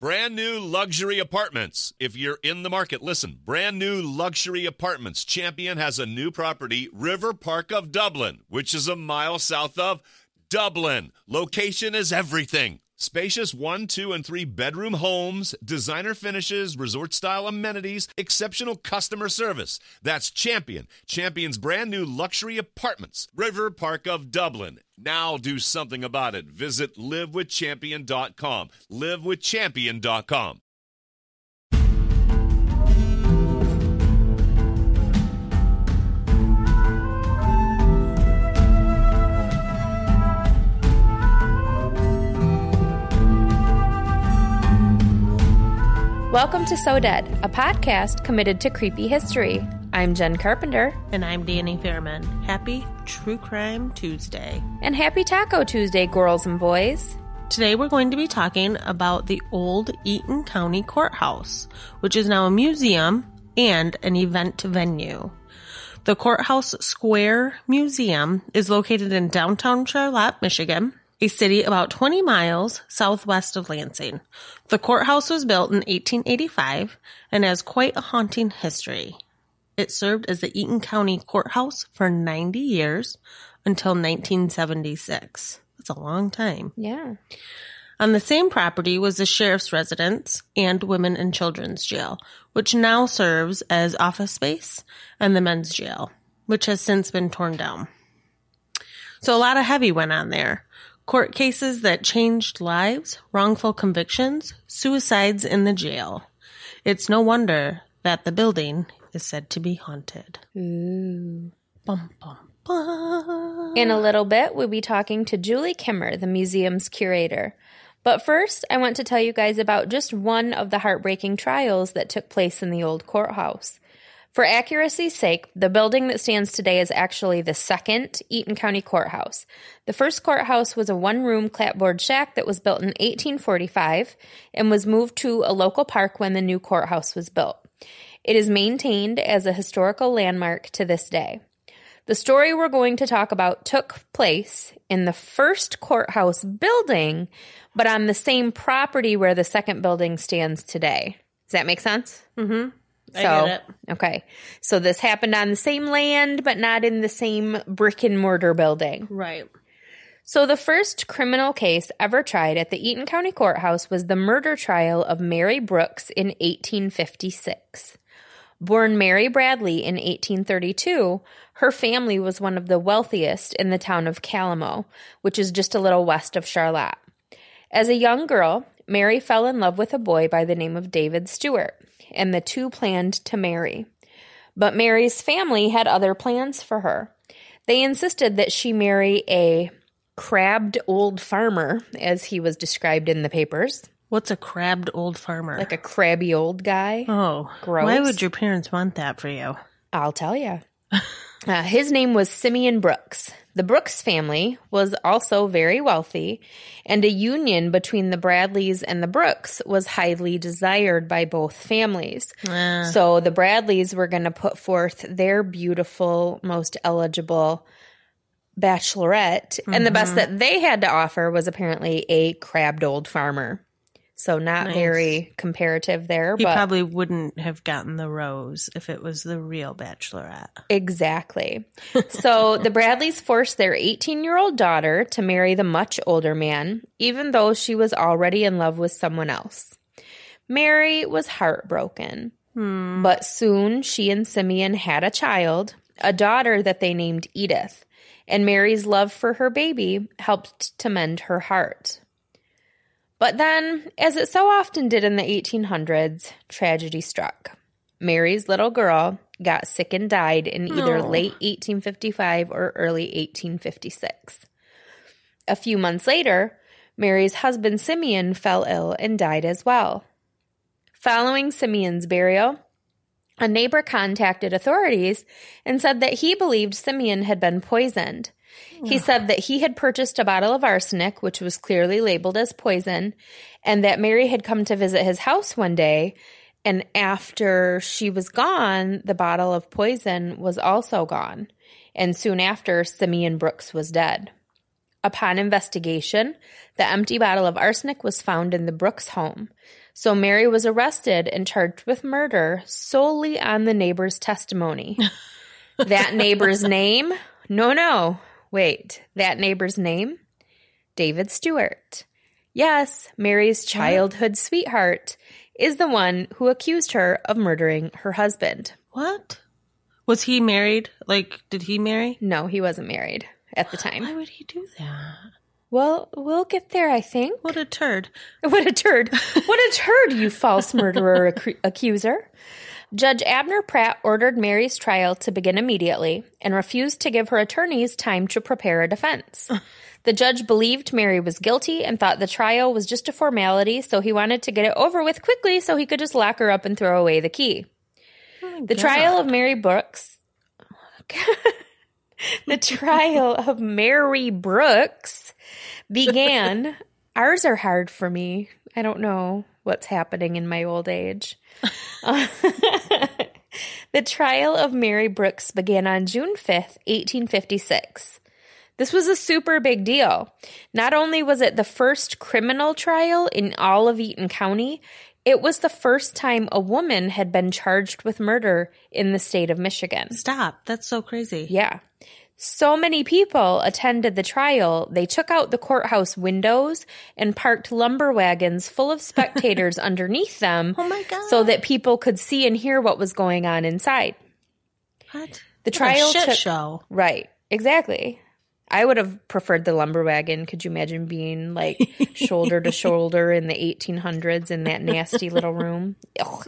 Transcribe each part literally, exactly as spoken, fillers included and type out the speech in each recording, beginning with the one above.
Brand new luxury apartments. If you're in the market, listen. Brand new luxury apartments. Champion has a new property, River Park of Dublin, which is a mile south of Dublin. Location is everything. Spacious one, two, and three bedroom homes, designer finishes, resort-style amenities, exceptional customer service. That's Champion. Champion's brand new luxury apartments, River Park of Dublin. Now do something about it. Visit live with champion dot com. live with champion dot com. Welcome to So Dead, a podcast committed to creepy history. I'm Jen Carpenter. And I'm Danny Fairman. Happy True Crime Tuesday. And happy Taco Tuesday, girls and boys. Today we're going to be talking about the old Eaton County Courthouse, which is now a museum and an event venue. The Courthouse Square Museum is located in downtown Charlotte, Michigan, a city about twenty miles southwest of Lansing. The courthouse was built in eighteen eighty-five and has quite a haunting history. It served as the Eaton County Courthouse for ninety years until nineteen seventy-six. That's a long time. Yeah. On the same property was the sheriff's residence and women and children's jail, which now serves as office space, and the men's jail, which has since been torn down. So a lot of heavy went on there. Court cases that changed lives, wrongful convictions, suicides in the jail. It's no wonder that the building is said to be haunted. Ooh. Bum, bum, bum. In a little bit, we'll be talking to Julie Kimmer, the museum's curator. But first, I want to tell you guys about just one of the heartbreaking trials that took place in the old courthouse. For accuracy's sake, the building that stands today is actually the second Eaton County Courthouse. The first courthouse was a one-room clapboard shack that was built in eighteen forty-five and was moved to a local park when the new courthouse was built. It is maintained as a historical landmark to this day. The story we're going to talk about took place in the first courthouse building, but on the same property where the second building stands today. Does that make sense? Mm-hmm. So, I get it. Okay. So this happened on the same land, but not in the same brick and mortar building. Right. So the first criminal case ever tried at the Eaton County Courthouse was the murder trial of Mary Brooks in eighteen fifty-six. Born Mary Bradley in eighteen thirty-two, her family was one of the wealthiest in the town of Calamo, which is just a little west of Charlotte. As a young girl, Mary fell in love with a boy by the name of David Stewart, and the two planned to marry. But Mary's family had other plans for her. They insisted that she marry a crabbed old farmer, as he was described in the papers. What's a crabbed old farmer? Like a crabby old guy. Oh, gross. Why would your parents want that for you? I'll tell you. uh, his name was Simeon Brooks. The Brooks family was also very wealthy, and a union between the Bradleys and the Brooks was highly desired by both families. Uh. So the Bradleys were going to put forth their beautiful, most eligible bachelorette, mm-hmm. and the best that they had to offer was apparently a crabbed old farmer. So not Nice. very comparative there. He but probably wouldn't have gotten the rose if it was the real bachelorette. Exactly. So the Bradleys forced their eighteen-year-old daughter to marry the much older man, even though she was already in love with someone else. Mary was heartbroken. Hmm. But soon she and Simeon had a child, a daughter that they named Edith, and Mary's love for her baby helped to mend her heart. But then, as it so often did in the eighteen hundreds, tragedy struck. Mary's little girl got sick and died in either Oh. late eighteen fifty-five or early eighteen fifty-six. A few months later, Mary's husband Simeon fell ill and died as well. Following Simeon's burial, a neighbor contacted authorities and said that he believed Simeon had been poisoned. He said that he had purchased a bottle of arsenic, which was clearly labeled as poison, and that Mary had come to visit his house one day, and after she was gone, the bottle of poison was also gone, and soon after, Simeon Brooks was dead. Upon investigation, the empty bottle of arsenic was found in the Brooks home. So Mary was arrested and charged with murder solely on the neighbor's testimony. That neighbor's name? No, no. Wait, that neighbor's name? David Stewart. Yes, Mary's childhood what? sweetheart is the one who accused her of murdering her husband. What? Was he married? Like, did he marry? No, he wasn't married at the time. Why would he do that? Well, we'll get there, I think. What a turd. What a turd. What a turd, you false murderer ac- accuser. Judge Abner Pratt ordered Mary's trial to begin immediately and refused to give her attorneys time to prepare a defense. The judge believed Mary was guilty and thought the trial was just a formality, so he wanted to get it over with quickly so he could just lock her up and throw away the key. Oh the God. trial of Mary Brooks... the trial of Mary Brooks began... Ours are hard for me. I don't know what's happening in my old age. Uh, the trial of Mary Brooks began on June fifth, eighteen fifty-six. This was a super big deal. Not only was it the first criminal trial in all of Eaton County, it was the first time a woman had been charged with murder in the state of Michigan. Stop. That's so crazy. Yeah. So many people attended the trial, they took out the courthouse windows and parked lumber wagons full of spectators underneath them. Oh my God. So that people could see and hear what was going on inside. What? The what trial a shit took, show. Right. Exactly. I would have preferred the lumber wagon. Could you imagine being like shoulder to shoulder in the eighteen hundreds in that nasty little room? Ugh.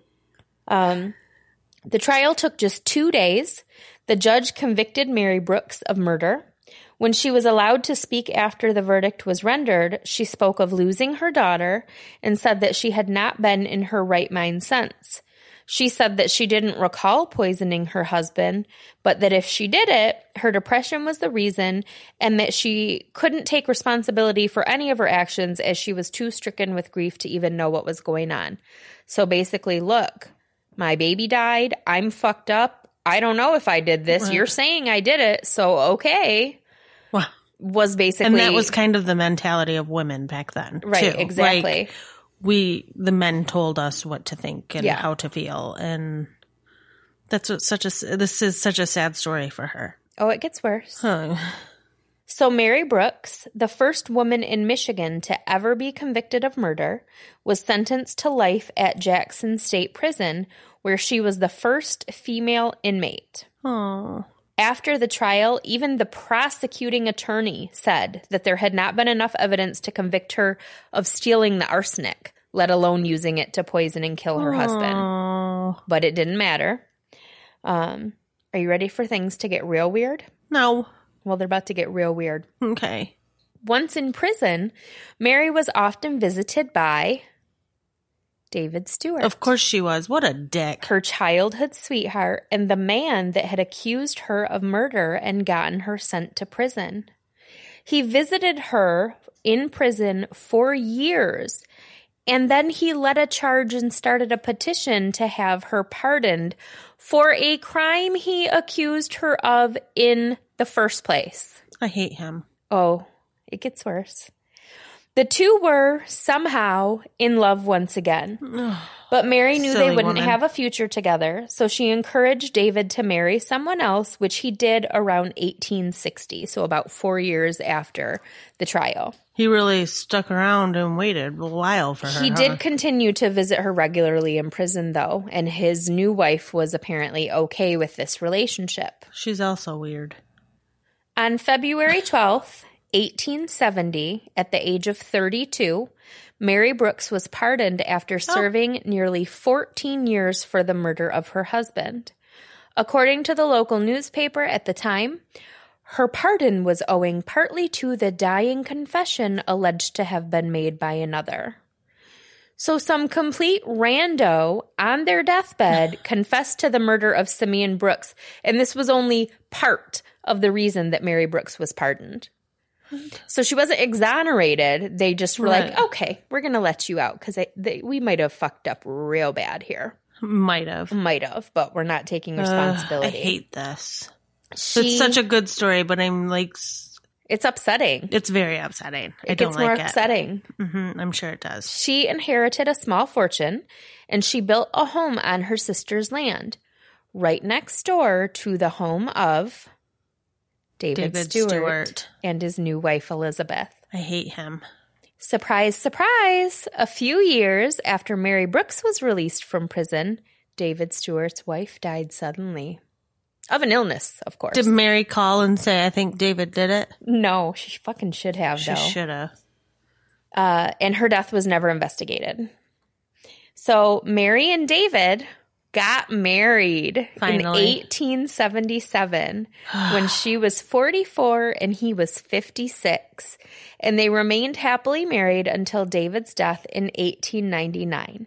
Um, the trial took just two days. The judge convicted Mary Brooks of murder. When she was allowed to speak after the verdict was rendered, she spoke of losing her daughter and said that she had not been in her right mind since. She said that she didn't recall poisoning her husband, but that if she did it, her depression was the reason, and that she couldn't take responsibility for any of her actions as she was too stricken with grief to even know what was going on. So basically, look, my baby died, I'm fucked up, I don't know if I did this. Right. You're saying I did it, so okay. Well, was basically... And that was kind of the mentality of women back then, right, too. Exactly. Like, we, the men told us what to think and yeah. how to feel, and that's what such a, this is such a sad story for her. Oh, it gets worse. Huh. So Mary Brooks, the first woman in Michigan to ever be convicted of murder, was sentenced to life at Jackson State Prison, where she was the first female inmate. Aww. After the trial, even the prosecuting attorney said that there had not been enough evidence to convict her of stealing the arsenic, let alone using it to poison and kill her Aww. husband. But it didn't matter. Um, are you ready for things to get real weird? No. Well, they're about to get real weird. Okay. Once in prison, Mary was often visited by David Stewart. Of course she was. What a dick. Her childhood sweetheart and the man that had accused her of murder and gotten her sent to prison. He visited her in prison for years, and then he led a charge and started a petition to have her pardoned for a crime he accused her of in the first place. I hate him. Oh, it gets worse. The two were somehow in love once again, but Mary knew Silly they wouldn't woman. have a future together, so she encouraged David to marry someone else, which he did around eighteen sixty, so about four years after the trial. He really stuck around and waited a while for her. He huh? did continue to visit her regularly in prison, though, and his new wife was apparently okay with this relationship. She's also weird. On February twelfth, eighteen seventy, at the age of thirty-two, Mary Brooks was pardoned after serving oh. nearly fourteen years for the murder of her husband. According to the local newspaper at the time, her pardon was owing partly to the dying confession alleged to have been made by another. So some complete rando on their deathbed confessed to the murder of Simeon Brooks, and this was only part of the reason that Mary Brooks was pardoned. So she wasn't exonerated. They just were right. like, okay, we're going to let you out because we might have fucked up real bad here. Might have. Might have, but we're not taking responsibility. Uh, I hate this. She, it's such a good story, but I'm like, It's upsetting. It's very upsetting. I It don't gets like more it. upsetting. Mm-hmm. I'm sure it does. She inherited a small fortune, and she built a home on her sister's land, right next door to the home of David, David Stewart, Stewart. and his new wife, Elizabeth. I hate him. Surprise, surprise! A few years after Mary Brooks was released from prison, David Stewart's wife died suddenly. Of an illness, of course. Did Mary call and say, I think David did it? No, she fucking should have, She though. should have. Uh, and her death was never investigated. So Mary and David got married Finally. in eighteen seventy-seven when she was forty-four and he was fifty-six. And they remained happily married until David's death in eighteen ninety-nine.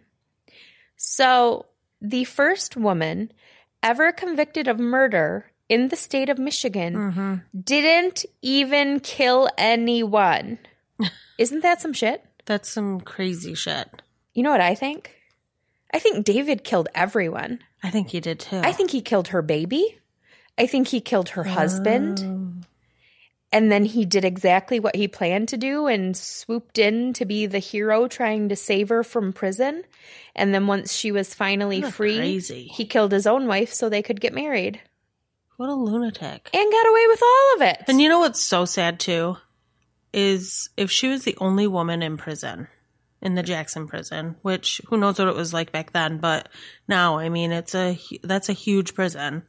So the first woman ever convicted of murder in the state of Michigan Mm-hmm. didn't even kill anyone. Isn't that some shit? That's some crazy shit. You know what I think? I think David killed everyone. I think he did too. I think he killed her baby. I think he killed her husband. Oh. And then he did exactly what he planned to do and swooped in to be the hero trying to save her from prison. And then once she was finally You're free, crazy. he killed his own wife so they could get married. What a lunatic. And got away with all of it. And you know what's so sad too? Is if she was the only woman in prison, in the Jackson prison, which who knows what it was like back then, but now, I mean, it's a, that's a huge prison.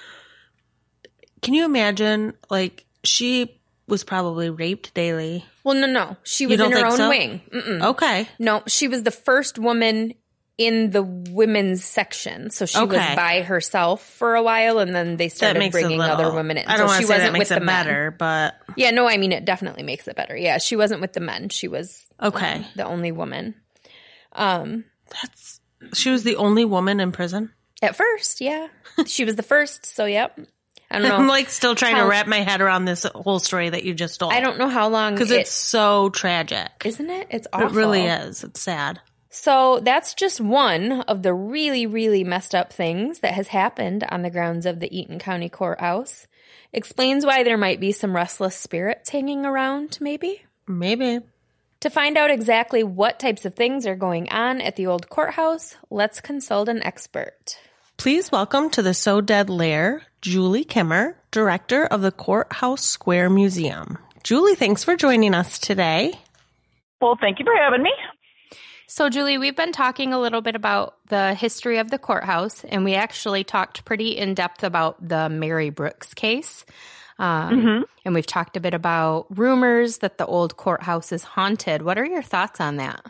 Can you imagine, like, she was probably raped daily. Well, no, no. She You was don't in her think own so? wing. Mm-mm. Okay. No, she was the first woman in the women's section. So she was Okay. by herself for a while, and then they That started makes bringing it a little, other women in. I don't so want she to say wasn't that makes with it the men. better, but Yeah, no, I mean, it definitely makes it better. Yeah, she wasn't with the men. She was okay. the only woman. Um, That's, she was the only woman in prison? At first, yeah. She was the first, so yep. I don't know. I'm like still trying How- to wrap my head around this whole story that you just told. I don't know how long Because it- it's so tragic. Isn't it? It's awful. It really is. It's sad. So that's just one of the really, really messed up things that has happened on the grounds of the Eaton County Courthouse. Explains why there might be some restless spirits hanging around, maybe? Maybe. To find out exactly what types of things are going on at the old courthouse, let's consult an expert. Please welcome to the So Dead Lair, Julie Kimmer, director of the Courthouse Square Museum. Julie, thanks for joining us today. Well, thank you for having me. So, Julie, we've been talking a little bit about the history of the courthouse, and we actually talked pretty in depth about the Mary Brooks case. Um, Mm-hmm. And we've talked a bit about rumors that the old courthouse is haunted. What are your thoughts on that?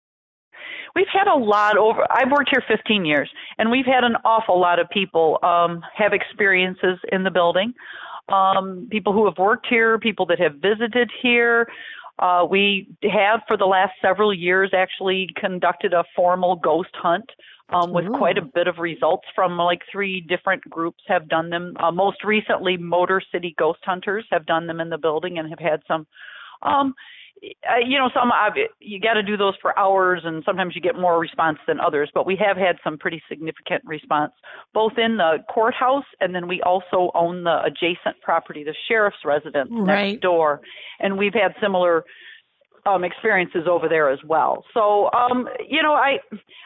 We've had a lot over, I've worked here fifteen years, and we've had an awful lot of people um, have experiences in the building. Um, people who have worked here, people that have visited here. Uh, we have, for the last several years, actually conducted a formal ghost hunt um, with Ooh. quite a bit of results from like three different groups have done them. Uh, most recently, Motor City Ghost Hunters have done them in the building and have had some, um, uh, you know, some, uh, you got to do those for hours, and sometimes you get more response than others, but we have had some pretty significant response, both in the courthouse, and then we also own the adjacent property, the sheriff's residence Right. next door, and we've had similar um, experiences over there as well. So, um, you know, I,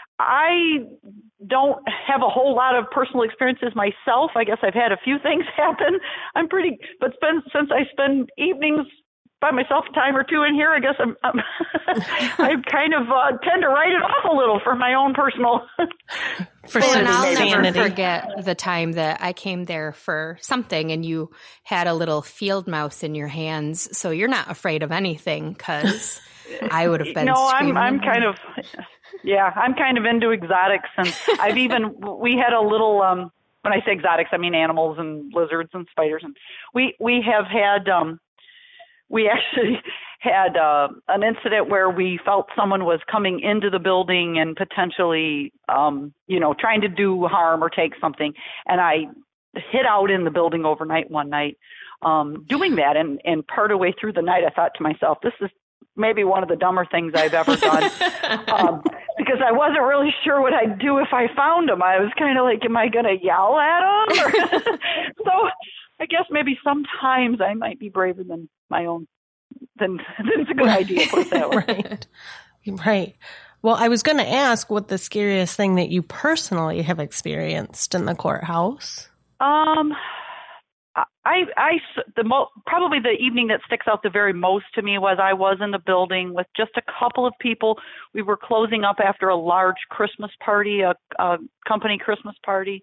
I don't have a whole lot of personal experiences myself. I guess I've had a few things happen. I'm pretty, but spend, since I spend evenings by myself a time or two in here, I guess I'm, I'm I kind of uh, tend to write it off a little for my own personal. For Well, some and I'll sanity. never forget the time that I came there for something and you had a little field mouse in your hands. So you're not afraid of anything, because I would have been No, I'm screaming I'm in kind of, yeah, I'm kind of into exotics, and I've even we had a little. Um, when I say exotics, I mean animals and lizards and spiders, and we we have had. Um, We actually had uh, an incident where we felt someone was coming into the building and potentially, um, you know, trying to do harm or take something. And I hid out in the building overnight one night um, doing that. And, and part of the way through the night, I thought to myself, this is maybe one of the dumber things I've ever done. um, because I wasn't really sure what I'd do if I found him. I was kind of like, am I going to yell at him? Or so I guess maybe sometimes I might be braver than my own. Then, then it's a good idea. Put it that way. Right. Right. Well, I was going to ask what the scariest thing that you personally have experienced in the courthouse. Um, I, I, the mo- probably the evening that sticks out the very most to me was I was in the building with just a couple of people. We were closing up after a large Christmas party, a, a company Christmas party.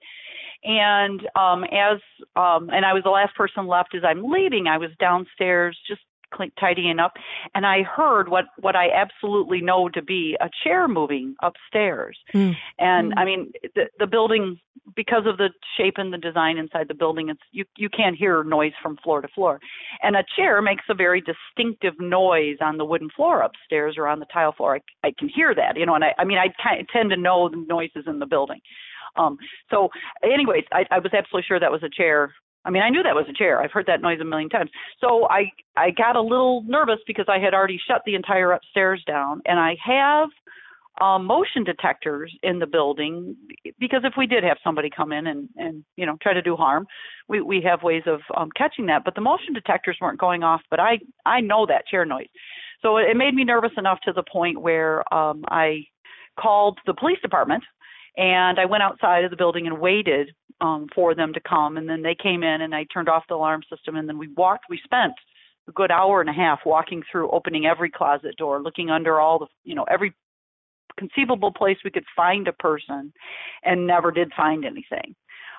And um, as um, and I was the last person left as I'm leaving. I was downstairs just clean, tidying up, and I heard what, what I absolutely know to be a chair moving upstairs. Mm. And mm. I mean, the, the building, because of the shape and the design inside the building, it's you you can't hear noise from floor to floor. And a chair makes a very distinctive noise on the wooden floor upstairs or on the tile floor. I, I can hear that, you know, and I, I mean, I kind of tend to know the noises in the building. Um, so anyways, I, I was absolutely sure that was a chair. I mean, I knew that was a chair. I've heard that noise a million times. So I, I got a little nervous because I had already shut the entire upstairs down, and I have um, motion detectors in the building because if we did have somebody come in and, and you know, try to do harm, we, we have ways of um, catching that. But the motion detectors weren't going off, but I, I know that chair noise. So it made me nervous enough to the point where um, I called the police department. And I went outside of the building and waited um, for them to come. And then they came in and I turned off the alarm system. And then we walked, we spent a good hour and a half walking through, opening every closet door, looking under all the, you know, every conceivable place we could find a person, and never did find anything.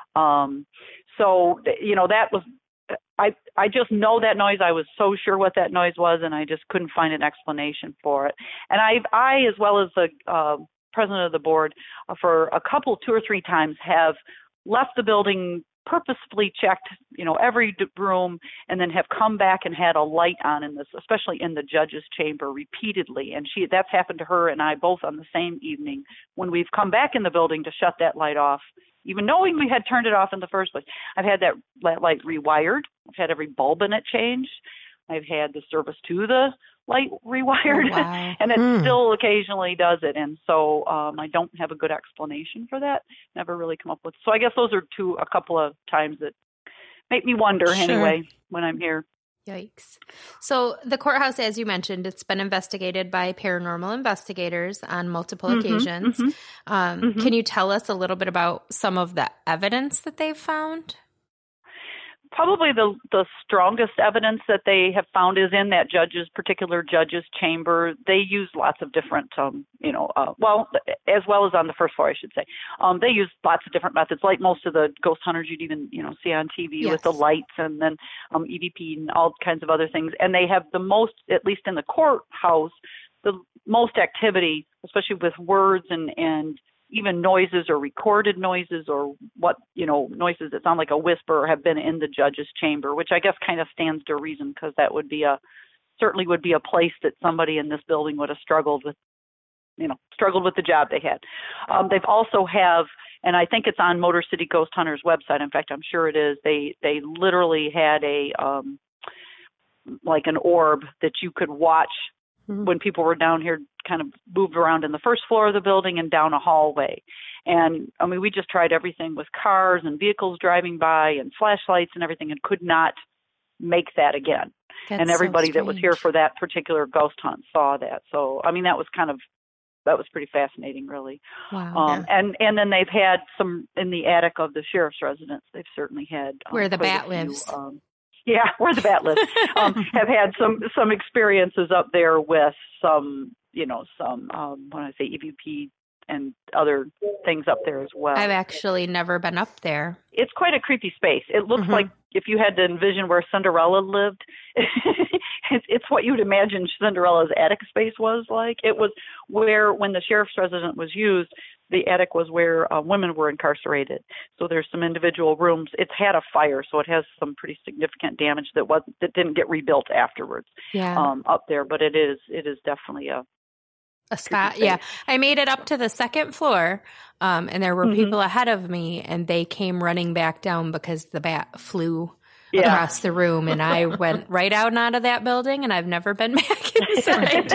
Um, so, you know, that was, I, I just know that noise. I was so sure what that noise was, and I just couldn't find an explanation for it. And I, I as well as the, uh, president of the board uh, for a couple, two or three times have left the building, purposefully checked, you know, every room, and then have come back and had a light on in this, especially in the judge's chamber repeatedly. And she, that's happened to her and I both on the same evening when we've come back in the building to shut that light off, even knowing we had turned it off in the first place. I've had that light rewired. I've had every bulb in it changed. I've had the service to the light rewired, oh, wow. and it mm. still occasionally does it. And so um, I don't have a good explanation for that. Never really come up with. So I guess those are two, a couple of times that make me wonder sure. anyway when I'm here. Yikes. So the courthouse, as you mentioned, it's been investigated by paranormal investigators on multiple mm-hmm, occasions. Mm-hmm, um, mm-hmm. Can you tell us a little bit about some of the evidence that they've found? Probably the the strongest evidence that they have found is in that judge's particular judge's chamber. They use lots of different, um, you know, uh, well, as well as on the first floor, I should say. Um, they use lots of different methods, like most of the ghost hunters you'd even, you know, see on T V yes. with the lights and then um, E V P and all kinds of other things. And they have the most, at least in the courthouse, the most activity, especially with words and and. even noises or recorded noises or what, you know, noises that sound like a whisper have been in the judge's chamber, which I guess kind of stands to reason because that would be a, certainly would be a place that somebody in this building would have struggled with, you know, struggled with the job they had. Um, they've also have, and I think it's on Motor City Ghost Hunters website. In fact, I'm sure it is. They, they literally had a, um, like an orb that you could watch when people were down here, kind of moved around in the first floor of the building and down a hallway. And I mean, we just tried everything with cars and vehicles driving by and flashlights and everything and could not make that again. That's and everybody so that was here for that particular ghost hunt saw that. So, I mean, that was kind of, that was pretty fascinating, really. Wow. Um, yeah. And and then they've had some in the attic of the sheriff's residence. They've certainly had. Um, Where the bat few, lives. Um, Yeah, where the bat lives. um, have had some some experiences up there with some, you know, some, um, when I say E V P and other things up there as well. I've actually never been up there. It's quite a creepy space. It looks mm-hmm. like if you had to envision where Cinderella lived, it's, it's what you would imagine Cinderella's attic space was like. It was where, when the sheriff's residence was used, the attic was where uh, women were incarcerated. So there's some individual rooms. It's had a fire, so it has some pretty significant damage that was that didn't get rebuilt afterwards. Yeah. Um, up there, but it is it is definitely a a spot. Yeah, I made it up to the second floor, um, and there were mm-hmm. people ahead of me, and they came running back down because the bat flew yeah. across the room, and I went right out and out of that building, and I've never been back inside.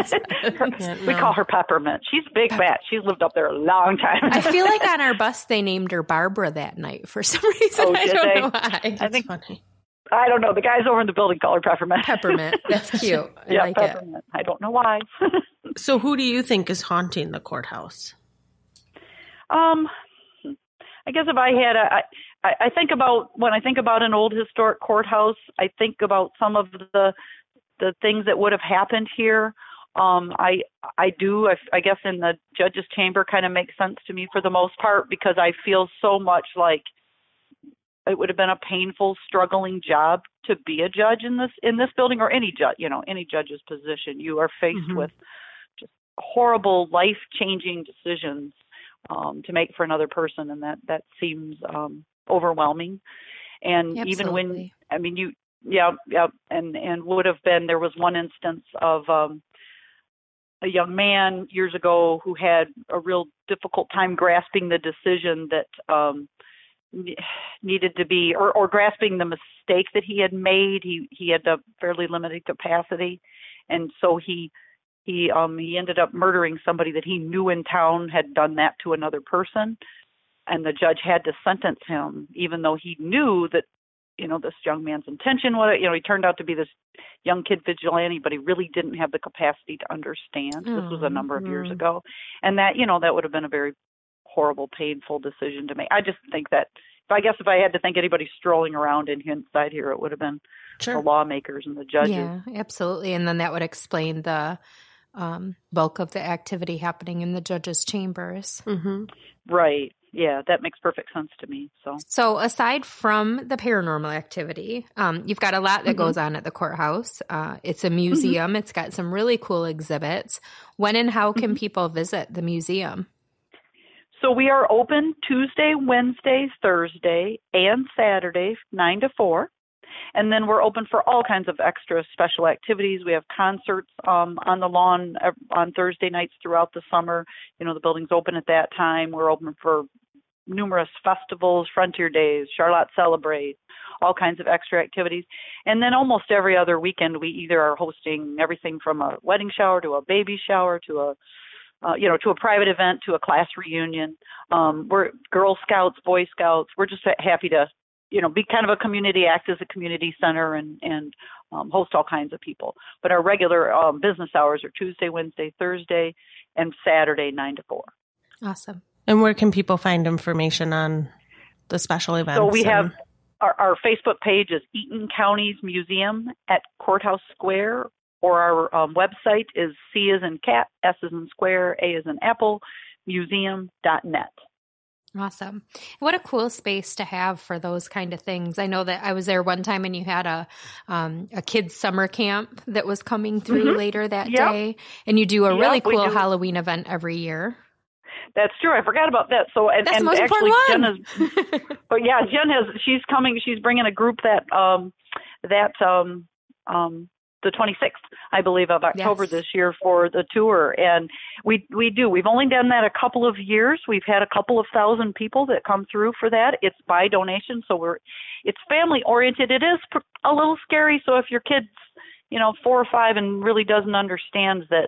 We call her Peppermint. She's a big bat. She's lived up there a long time. I feel like on our bus they named her Barbara that night for some reason. Oh, I did don't they? know why. I think funny. I don't know. The guys over in the building call her Peppermint. Peppermint. That's cute. I yeah, like Peppermint. it. I don't know why. So who do you think is haunting the courthouse? Um, I guess if I had a, I, I think about, when I think about an old historic courthouse, I think about some of the, the things that would have happened here. Um, I, I do, I, I guess in the judge's chamber kind of makes sense to me for the most part, because I feel so much like it would have been a painful, struggling job to be a judge in this, in this building, or any judge, you know, any judge's position. You are faced Mm-hmm. with just horrible, life-changing decisions um, to make for another person, and that that seems um, overwhelming. And Absolutely. even when, I mean, you, yeah, yeah, and and would have been. There was one instance of um, a young man years ago who had a real difficult time grasping the decision that um, needed to be, or, or grasping the mistake that he had made. He he had a fairly limited capacity, and so he. He um he ended up murdering somebody that he knew in town had done that to another person, and the judge had to sentence him, even though he knew that, you know, this young man's intention was, you know, he turned out to be this young kid vigilante, but he really didn't have the capacity to understand. Oh, this was a number of mm. years ago, and that, you know, that would have been a very horrible, painful decision to make. I just think that, if I guess if I had to think anybody strolling around in inside here, it would have been Sure. the lawmakers and the judges. Yeah, absolutely. And then that would explain the um, bulk of the activity happening in the judge's chambers. Mm-hmm. Right. Yeah, that makes perfect sense to me. So, So aside from the paranormal activity, um, you've got a lot that Mm-hmm. goes on at the courthouse. Uh, it's a museum. Mm-hmm. It's got some really cool exhibits. When and how can mm-hmm. people visit the museum? So we are open Tuesday, Wednesday, Thursday, and Saturday, nine to four. And then we're open for all kinds of extra special activities. We have concerts um, on the lawn on Thursday nights throughout the summer. You know, the building's open at that time. We're open for numerous festivals, Frontier Days, Charlotte Celebrate, all kinds of extra activities. And then almost every other weekend, we either are hosting everything from a wedding shower to a baby shower to a Uh, you know, to a private event, to a class reunion. Um, we're Girl Scouts, Boy Scouts. We're just happy to, you know, be kind of a community, act as a community center, and and um, host all kinds of people. But our regular um, business hours are Tuesday, Wednesday, Thursday, and Saturday, nine to four. Awesome. And where can people find information on the special events? So we and- have our, our Facebook page is Eaton County's Museum at Courthouse Square. Or our um, website is C as in cat, S as in square, A as in apple, museum dot net. Awesome. What a cool space to have for those kind of things. I know that I was there one time and you had a um, a kids summer camp that was coming through mm-hmm. later that yep. day. And you do a yep, really cool do. Halloween event every year. That's true. I forgot about that. So, and, That's and the most actually, important Jen is, but yeah, Jen has, she's coming, she's bringing a group that, um, that, um, um, the twenty-sixth, I believe, of October yes. this year for the tour. And we we do. We've only done that a couple of years. We've had a couple of thousand people that come through for that. It's by donation, so we're it's family oriented. It is a little scary. So if your kid's, you know, four or five and really doesn't understand that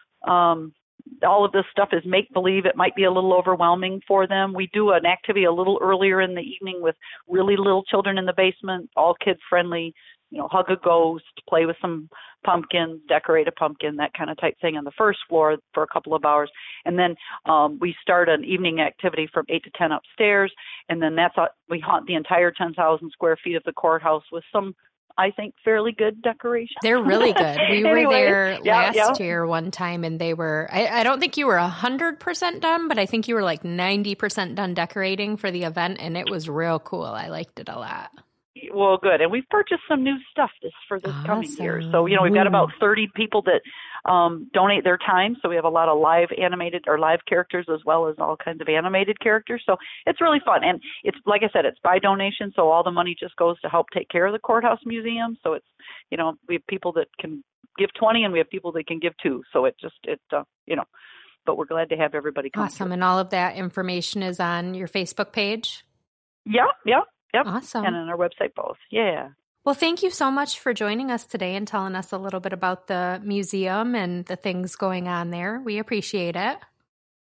um, all of this stuff is make believe, it might be a little overwhelming for them. We do an activity a little earlier in the evening with really little children in the basement, all kid friendly. You know, hug a ghost, play with some pumpkins, decorate a pumpkin, that kind of type thing on the first floor for a couple of hours. And then um, we start an evening activity from eight to ten upstairs. And then that's, uh, we haunt the entire ten thousand square feet of the courthouse with some, I think, fairly good decoration. They're really good. We anyway, were there yeah, last yeah. year one time and they were, I, I don't think you were one hundred percent done, but I think you were like ninety percent done decorating for the event. And it was real cool. I liked it a lot. Well, good. And we've purchased some new stuff this for this awesome. coming year. So, you know, we've got about thirty people that um, donate their time. So we have a lot of live animated or live characters as well as all kinds of animated characters. So it's really fun. And it's, like I said, it's by donation. So all the money just goes to help take care of the Courthouse Museum. So it's, you know, we have people that can give twenty and we have people that can give two. So it just, it, uh, you know, but we're glad to have everybody come. Awesome. through. And all of that information is on your Facebook page? Yeah, yeah. Yep. Awesome. And on our website both. Yeah. Well, thank you so much for joining us today and telling us a little bit about the museum and the things going on there. We appreciate it.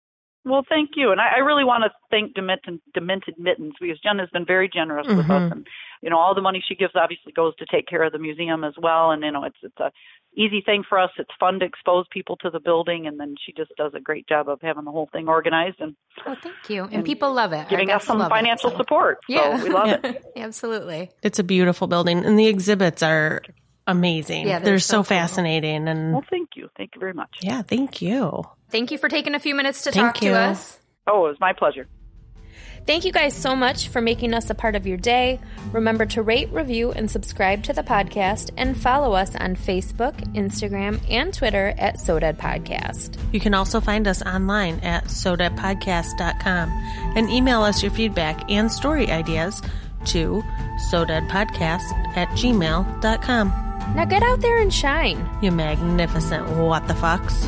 Well, thank you. And I, I really want to thank Demented, Demented Mittens, because Jen has been very generous mm-hmm. with us. And, you know, all the money she gives obviously goes to take care of the museum as well. And, you know, it's it's a easy thing for us. It's fun to expose people to the building. And then she just does a great job of having the whole thing organized. And oh, thank you. And, and people love it. Giving us some financial it, so. support. Yeah. So we love yeah. it. Absolutely. It's a beautiful building. And the exhibits are amazing. Yeah, they're, they're so, so fascinating. And well, thank you. Thank you very much. Yeah, thank you. Thank you for taking a few minutes to thank talk you. to us. Oh, it was my pleasure. Thank you guys so much for making us a part of your day. Remember to rate, review, and subscribe to the podcast, and follow us on Facebook, Instagram, and Twitter at SoDead Podcast. You can also find us online at so dead podcast dot com and email us your feedback and story ideas to so dead podcast at gmail dot com. Now get out there and shine. You magnificent what the fucks.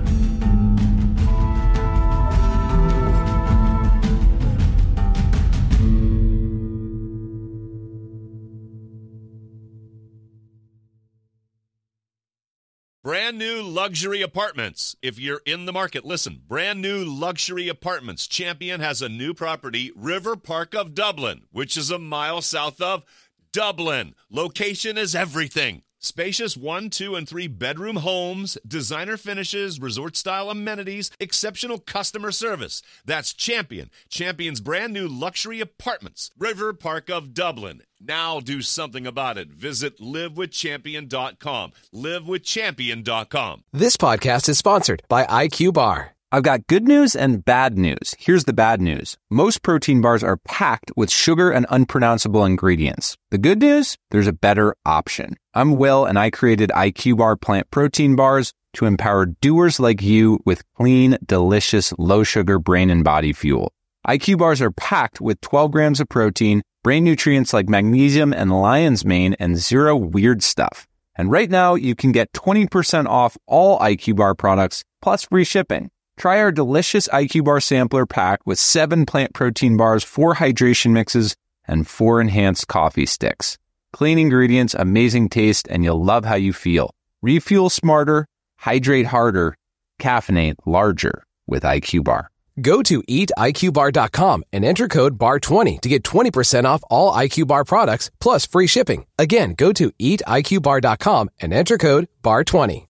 Brand new luxury apartments. If you're in the market, listen. Brand new luxury apartments. Champion has a new property, River Park of Dublin, which is a mile south of Dublin. Location is everything. Spacious one, two, and three bedroom homes, designer finishes, resort-style amenities, exceptional customer service. That's Champion. Champion's brand new luxury apartments, River Park of Dublin. Now do something about it. Visit live with champion dot com. live with champion dot com. This podcast is sponsored by I Q Bar. I've got good news and bad news. Here's the bad news. Most protein bars are packed with sugar and unpronounceable ingredients. The good news? There's a better option. I'm Will, and I created I Q Bar plant protein bars to empower doers like you with clean, delicious, low-sugar brain and body fuel. I Q Bars are packed with twelve grams of protein, brain nutrients like magnesium and lion's mane, and zero weird stuff. And right now, you can get twenty percent off all I Q Bar products, plus free shipping. Try our delicious I Q Bar sampler pack with seven plant protein bars, four hydration mixes, and four enhanced coffee sticks. Clean ingredients, amazing taste, and you'll love how you feel. Refuel smarter, hydrate harder, caffeinate larger with I Q Bar. Go to eat I Q bar dot com and enter code B A R twenty to get twenty percent off all I Q Bar products plus free shipping. Again, go to eat I Q bar dot com and enter code B A R twenty.